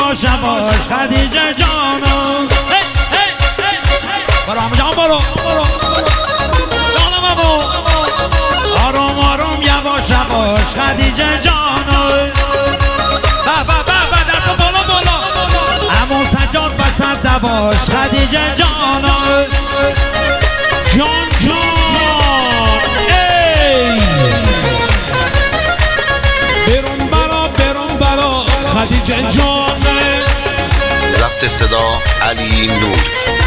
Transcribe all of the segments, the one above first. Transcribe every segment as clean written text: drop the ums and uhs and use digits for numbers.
یواش یواش خدیجه جانم برو همه جان برو جانم ابو آروم آروم یواش یواش خدیجه جانم دست بالا بالا امو سجاد بسد دواش خدیجه جانم جان جان ای برون برا خدیجه جان ضبط صدا علی نور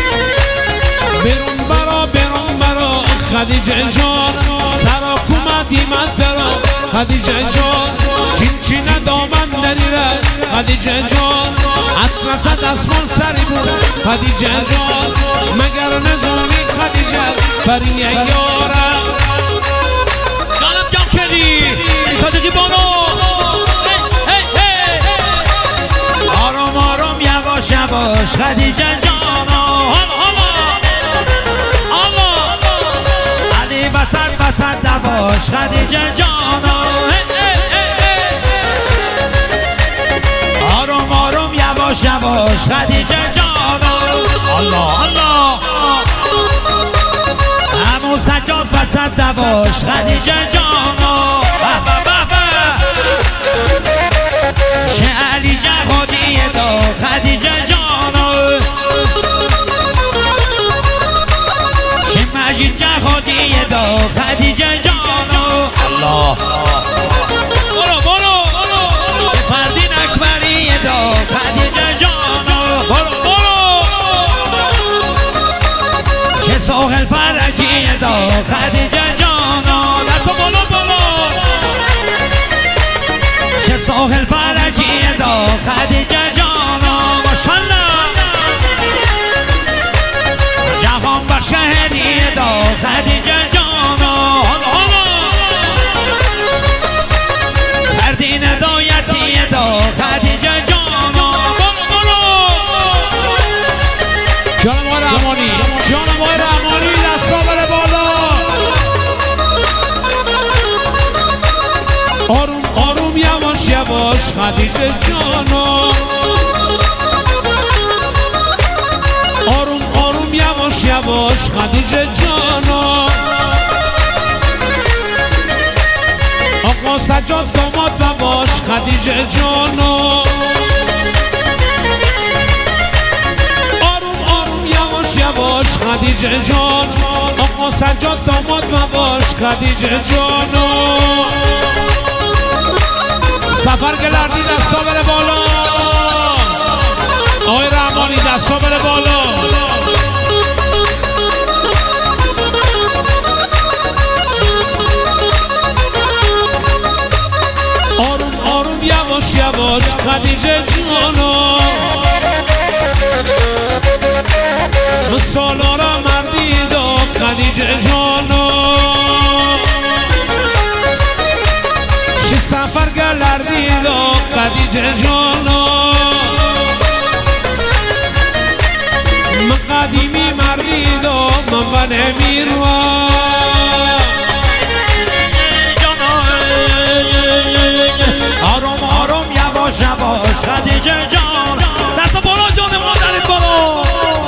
برون برا خدیجه جان سرا کومدی من ترا خدیجه جان چین دامن دریره خدیجه جان اطرس دستمال سری بود خدیجه جان مگر نزونی خدیجه بری یاره جانم جان کردی صادقی بانو آروم آروم یواش یواش خدیجه جانا علی بسد دواش خدیجه جانا آروم آروم یواش یواش خدیجه جانا الله الله همون سجاد بسد دواش خدیجه جانا شه علی جهادی دا خدیجه جانا شه مجید جهادی دا خدیجه جانا الله برو فردین اکبری دا خدیجه جانا برو شه ساحل فرجی دا خدیجه جانا دست بالا شه ساحل فرجی دا خدیجه جانا ماشالله جهان بخش هدیه دا خدیجه جانا فردین هدایتی دا خدیجه جانا جانم آقای رحمانی دستا بره بالا آروم یواش خدیجه جانا آروم یواش خدیجه جانا آقا سجاد داماد و باش خدیجه جانا آروم یواش خدیجه جان آقا سجاد داماد و باش خدیجه جانا سفر گلردی دستا بره بالا آقای رحمانی دستا بره بالا آروم یواش خدیجه جانا سالارا مردی دا خدیجه جانا شی سفر گلردی دا خدیجه جانا من قدیمی مردی دا من نمیروا آروم یواش خدیجه جان دست بالا جان مادرت برو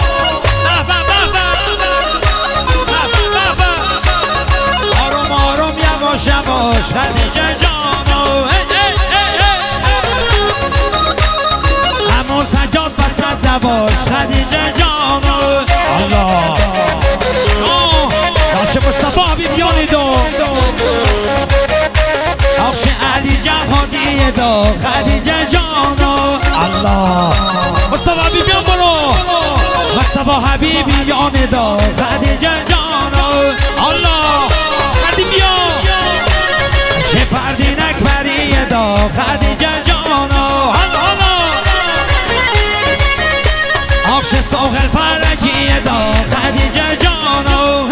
آروم یواش خدیجه جانو همون سجاد بسد دواش خدیجه جانو الله باشه مصطفی حبیبیانی دو آخش علی جهادی دا خدیجه جانو الله مصطفی حبیبیان برو مصطفی حبیبیان دا خدیجه جانو الله خدیبیان شه فردین اکبری دا خدیجه جانو الله آخش ساحل فرجی دا خدیجه جانو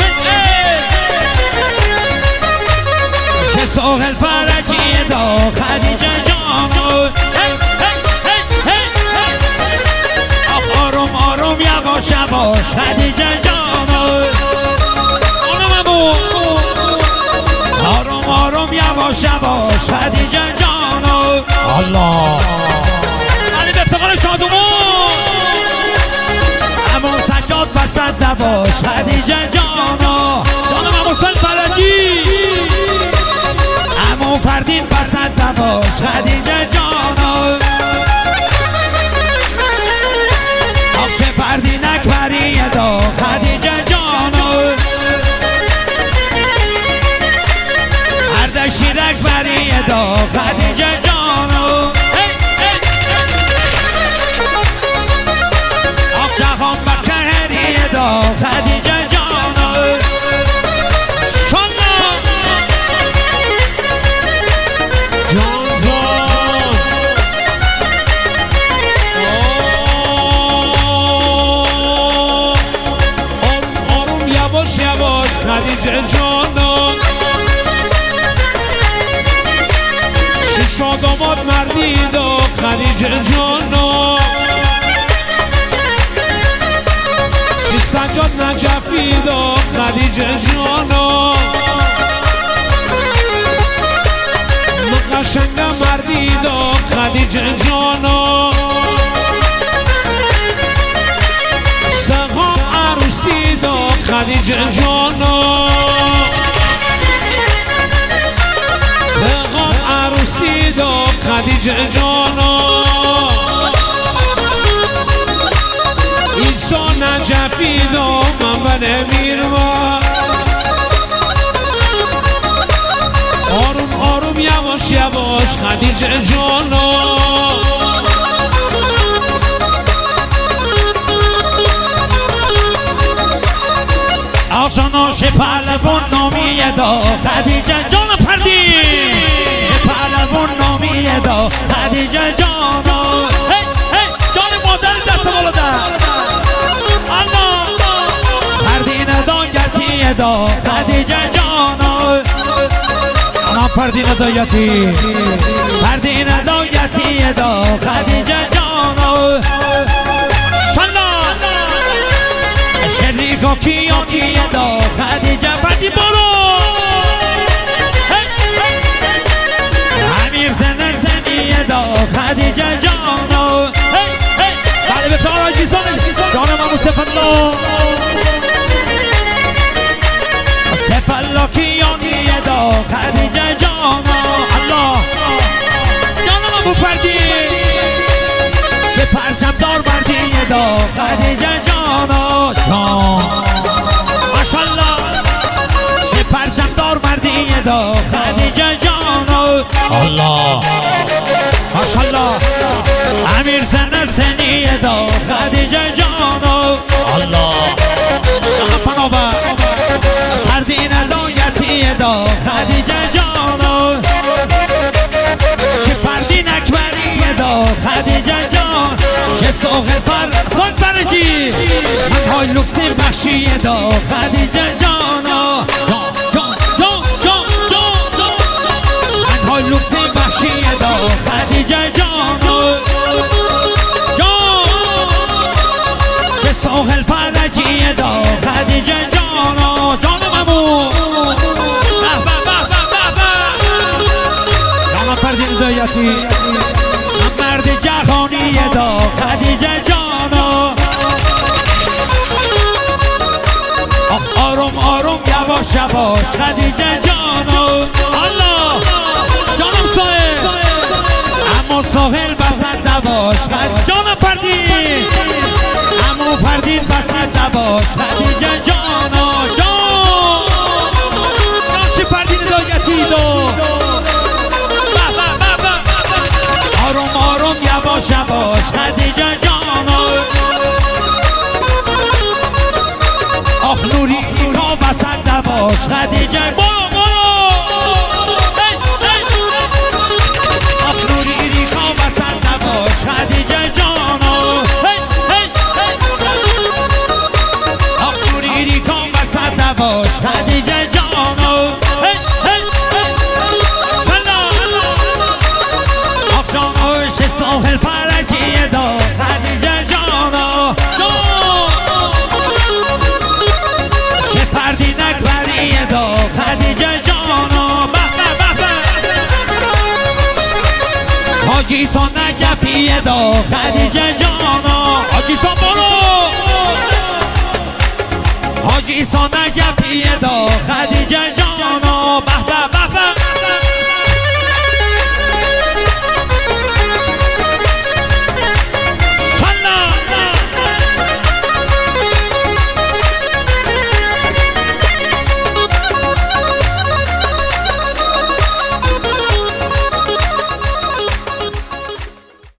شه ساحل فرجی دا خدیجه جانو آروم یواش خدیجه جانو بسد نباش خدیجه جانو آخش پردین اکبری دا خدیجه جانو اردشیر اکبری دا خدیجه جانو آخ جهان بکهری دا خدیجه جانو خدیجه جانم شش آدامات مردی دا خدیجه جانم شش سجاد نجفی دا خدیجه جانم قشنگ مردی دا خدیجه جانم سقام عروسی دا خدیجه جانم سقام عروسی دا خدیجه جانم ایسا نجفی دا من میروا آروم آروم یواش یواش خدیجه جانم آشاناش پهلوان نامیه دا خدیجه جان پردی پهلوان نامیه دا خدیجه جانا جان مادر دست بالا در الله پردین دایتی دا خدیجه جانا انا پردین دایتی پردین دایتی دا خدیجه جانا شریکا کیانی دا خدیجه پردی برو امیر زنر زنی دا خدیجه جانو بله به تار عزیزان جانم امو سفالله سفالله کیانی دا خدیجه جانو الله جانم امو پردی که پرچم دار مردی دا خدیجه جانو ماشالله که پرچم دار مردی دا خدیجه جانو الله ماشالله امیر زنر سنی دا خدیجه جانو الله پنابه پردین دایتی دا خدیجه جانو که پردین اکبری دا خدیجه جان که سوق سال فرجی من های لوکسی بخشی دا خدیجه جانا من های لوکسی بخشی دا خدیجه جانا که سوق فرجی دا خدیجه جانا جانم امو جانا پردین دایتی مرد جهانی دا خدیجه جانا آروم آروم یواش یواش خدیجه جانا الله جانم ساحل اما ساحل بسد نباش جانم پردین اما پردین بسد نباش خدیجه جانا چه پردین دایتی دا آروم آروم یواش یواش خدیجه جانا آخ نوری اینا بسد نباش خدیجه برو برو آخ نوری اینا بسد نباش خدیجه جانا آخ نوری اینا بسد نباش خدیجه جانا آخ جانوش ساحل فرکی دا خدیجه جانا که پردین اکبری دا خدیجه جانا حاجی سان نجفی دا خدیجه